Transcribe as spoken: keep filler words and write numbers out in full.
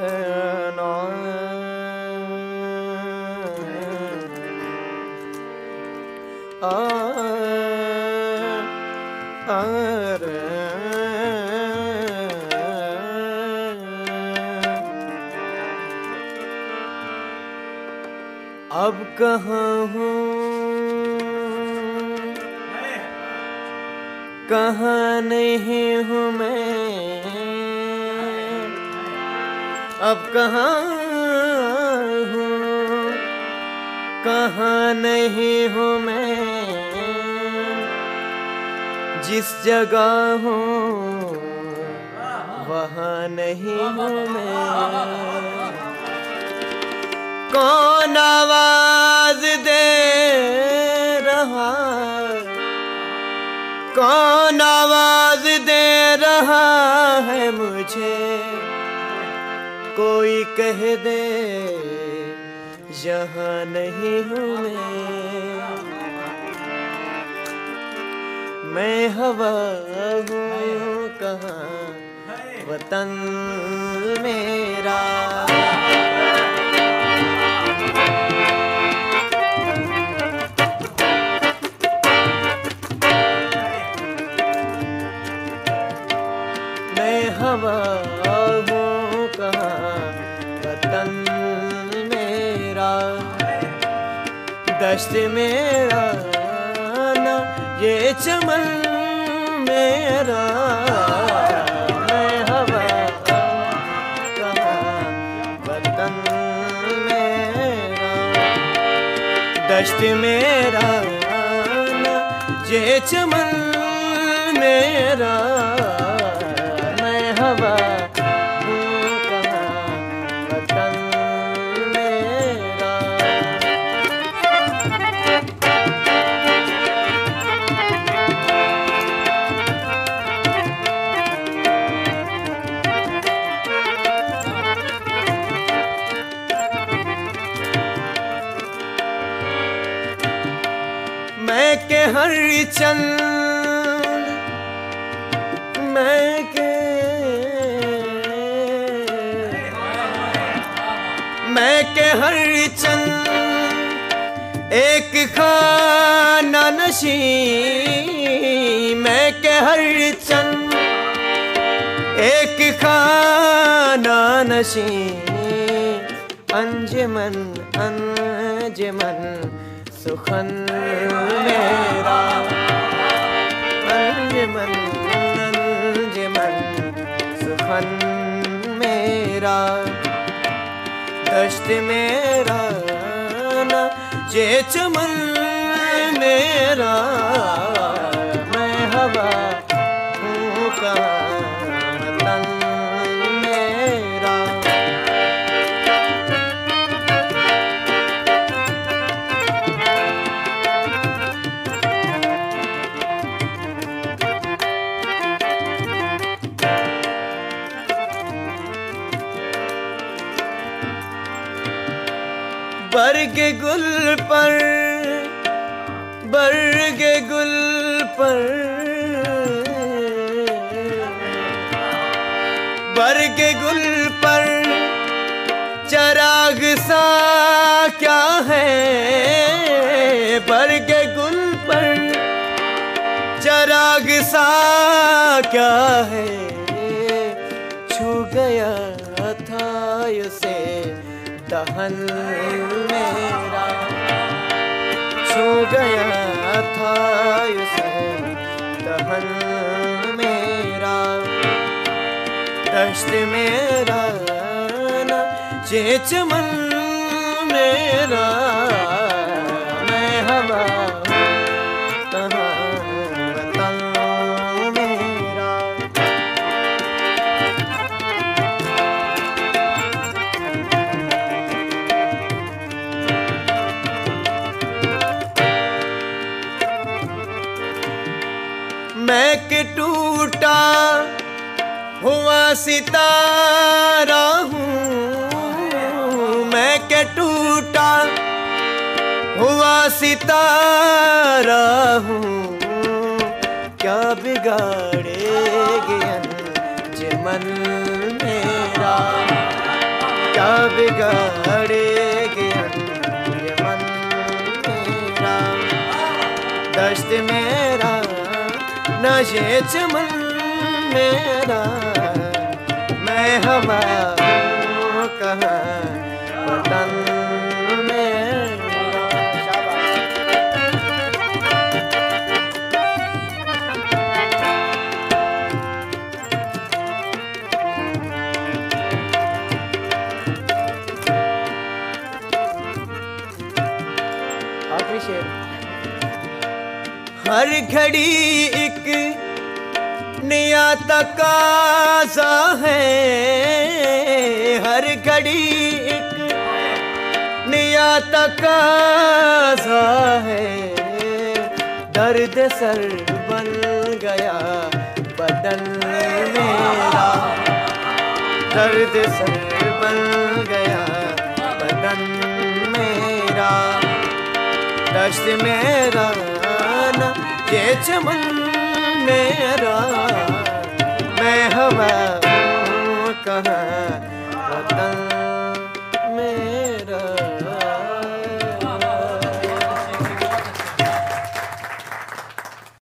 अब कहाँ हूँ, कहाँ नहीं हूँ मैं, अब कहाँ हूँ, कहाँ नहीं हूँ मैं, जिस जगह हूँ वहाँ नहीं हूँ मैं। कौन आवाज दे रहा, कौन आवाज दे रहा है मुझे, कोई कह दे यहाँ नहीं हूँ मैं। मैं हवा हूँ कहाँ वतन मेरा, हवा हूँ कहाँ वतन मेरा, दश्त मेरा ना ये चमन मेरा। मैं हवा कहाँ वतन मेरा, दश्त मेरा ना ये चमन मेरा। हवा हूँ कहाँ वतन मेरा, मैं के हर चंद, मैं के मैं के हर चंद एक खाना नशी, मैं के हर चंद एक खाना नशी। अंजमन अंजमन सुखन मेरा, अंजमन अंजमन सुखन मेरा। दश्त मेरा ना ये चमन मेरा, मैं हवा हूँ कहाँ वतन मेरा। बरगे गुल पर, बरगे गुल पर, बरगे गुल पर चराग सा क्या है, बरगे गुल पर चराग सा क्या है। छू गया था उसे दहन मेरा, छू गया था उसे दहन मेरा। दश्त मेरा ना ये चमन मेरा, मैं हवा कहाँ वतन मेरा। मैं के टूटा हुआ सितारा हूँ, मैं के टूटा हुआ सितारा हूँ। क्या बिगाड़ेगी अंजमन मेरा, क्या बिगाड़ेगी ये मन मेरा, दश्त मेरा नशे चमन मेरा, मैं हवा हूँ कहाँ वतन हर घड़ी एक नया तकाज़ा है, हर घड़ी एक नया तकाज़ा है, दर्द सर बन गया बदन मेरा, दर्द सर बन गया बदन मेरा, दश्त मेरा ये चमन मेरा।